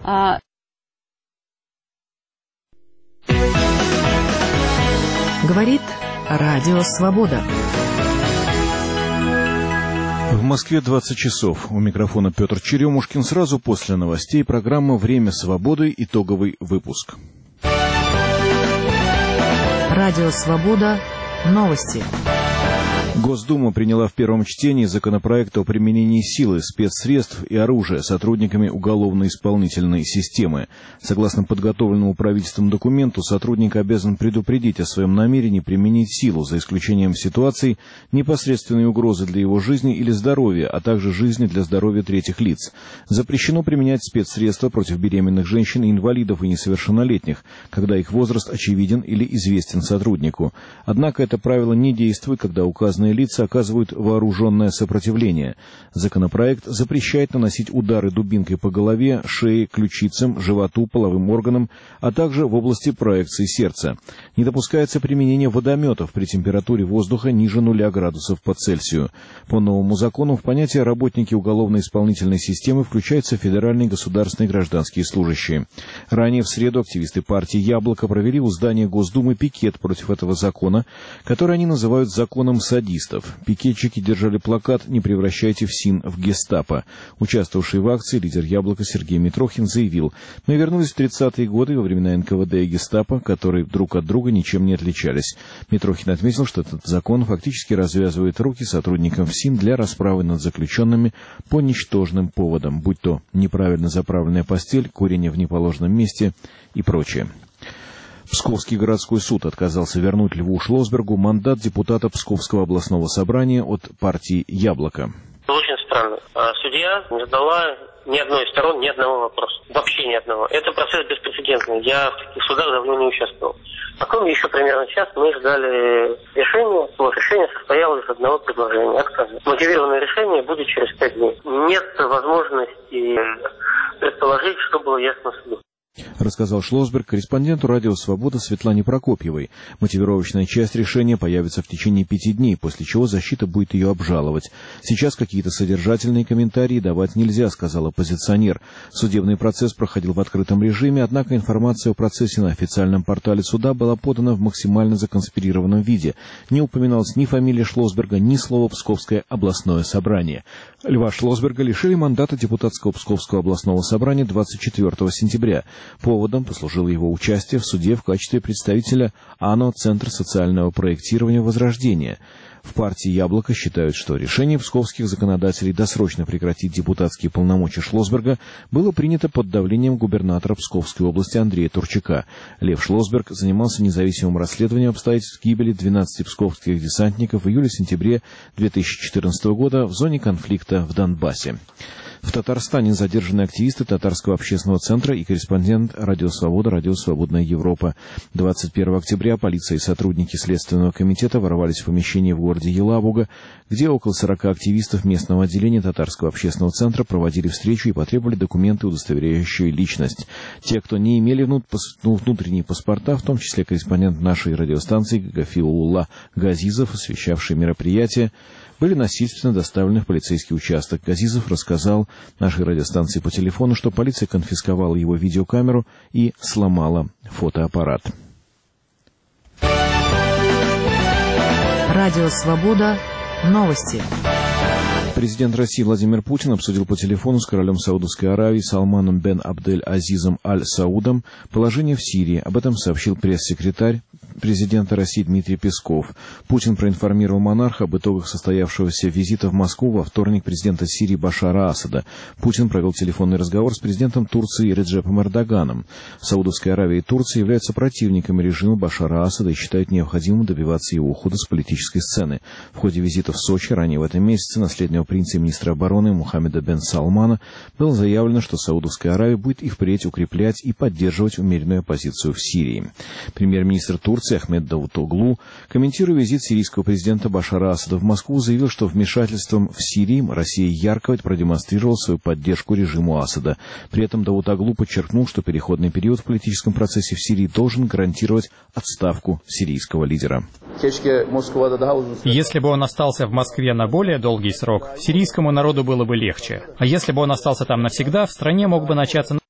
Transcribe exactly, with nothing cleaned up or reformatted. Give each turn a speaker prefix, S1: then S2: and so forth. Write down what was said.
S1: Говорит Радио Свобода.
S2: В Москве двадцать часов. У микрофона Петр Черемушкин. Сразу после новостей программа «Время свободы». Итоговый выпуск.
S1: Радио Свобода. Новости.
S2: Госдума приняла в первом чтении законопроект о применении силы, спецсредств и оружия сотрудниками уголовно-исполнительной системы. Согласно подготовленному правительством документу, сотрудник обязан предупредить о своем намерении применить силу, за исключением ситуаций непосредственной угрозы для его жизни или здоровья, а также жизни для здоровья третьих лиц. Запрещено применять спецсредства против беременных женщин, инвалидов и несовершеннолетних, когда их возраст очевиден или известен сотруднику. Однако это правило не действует, когда указанные лица оказывают вооруженное сопротивление. Законопроект запрещает наносить удары дубинкой по голове, шее, ключицам, животу, половым органам, а также в области проекции сердца. Не допускается применение водометов при температуре воздуха ниже нуля градусов по Цельсию. По новому закону в понятие «работники уголовно-исполнительной системы» включаются федеральные государственные гражданские служащие. Ранее в среду активисты партии «Яблоко» провели у здания Госдумы пикет против этого закона, который они называют «законом садистов». Пикетчики держали плакат «Не превращайте ФСИН в гестапо». Участвовавший в акции лидер «Яблока» Сергей Митрохин заявил: «Мы вернулись в тридцатые годы во времена эн ка вэ дэ и гестапо, которые друг от друга ничем не отличались». Митрохин отметил, что этот закон фактически развязывает руки сотрудникам ФСИН для расправы над заключенными по ничтожным поводам, будь то неправильно заправленная постель, курение в неположенном месте и прочее. Псковский городской суд отказался вернуть Льву Шлосбергу мандат депутата Псковского областного собрания от партии «Яблоко».
S3: Очень странно. Судья не задала ни одной из сторон ни одного вопроса. Вообще ни одного. Это процесс беспрецедентный. Я в таких судах давно не участвовал. Потом еще примерно час мы ждали решения. Вот решение состояло из одного предложения. Отказа. Мотивированное решение будет через пять дней. Нет возможности предположить, что было ясно суду.
S2: Рассказал Шлосберг корреспонденту «Радио Свобода» Светлане Прокопьевой. Мотивировочная часть решения появится в течение пяти дней, после чего защита будет ее обжаловать. Сейчас какие-то содержательные комментарии давать нельзя, сказал оппозиционер. Судебный процесс проходил в открытом режиме, однако информация о процессе на официальном портале суда была подана в максимально законспирированном виде. Не упоминалась ни фамилия Шлосберга, ни слова «Псковское областное собрание». Льва Шлосберга лишили мандата депутатского Псковского областного собрания двадцать четвёртого сентября. Поводом послужило его участие в суде в качестве представителя АНО «Центр социального проектирования Возрождения». В партии «Яблоко» считают, что решение псковских законодателей досрочно прекратить депутатские полномочия Шлосберга было принято под давлением губернатора Псковской области Андрея Турчака. Лев Шлосберг занимался независимым расследованием обстоятельств гибели двенадцати псковских десантников в июле-сентябре две тысячи четырнадцатого года в зоне конфликта в Донбассе. В Татарстане задержаны активисты Татарского общественного центра и корреспондент «Радио Свобода», «Радио Свободная Европа». двадцать первого октября полиция и сотрудники Следственного комитета ворвались в помещение в городе Елабуга, где около сорока активистов местного отделения Татарского общественного центра проводили встречу и потребовали документы, удостоверяющие личность. Те, кто не имели внутренние паспорта, в том числе корреспондент нашей радиостанции Гафиулла Газизов, освещавший мероприятие, были насильственно доставлены в полицейский участок. Газизов рассказал нашей радиостанции по телефону, что полиция конфисковала его видеокамеру и сломала фотоаппарат.
S1: Радио Свобода. Новости.
S2: Президент России Владимир Путин обсудил по телефону с королем Саудовской Аравии Салманом бен Абдель-Азизом Аль-Саудом положение в Сирии. Об этом сообщил пресс-секретарь президента России Дмитрий Песков. Путин проинформировал монарха об итогах состоявшегося визита в Москву во вторник президента Сирии Башара Асада. Путин провел телефонный разговор с президентом Турции Реджепом Эрдоганом. Саудовская Аравия и Турция являются противниками режима Башара Асада и считают необходимым добиваться его ухода с политической сцены. В ходе визита в Сочи ранее в этом месяце наследного принца и министра обороны Мухаммеда бен Салмана было заявлено, что Саудовская Аравия будет и впредь укреплять и поддерживать умеренную оппозицию в Сирии. Премьер-министр Турции Ахмед Давутоглу, комментируя визит сирийского президента Башара Асада в Москву, заявил, что вмешательством в Сирии Россия ярко продемонстрировала свою поддержку режиму Асада. При этом Давутоглу подчеркнул, что переходный период в политическом процессе в Сирии должен гарантировать отставку сирийского лидера.
S4: Если бы он остался в Москве на более долгий срок, сирийскому народу было бы легче. А если бы он остался там навсегда, в стране мог бы начаться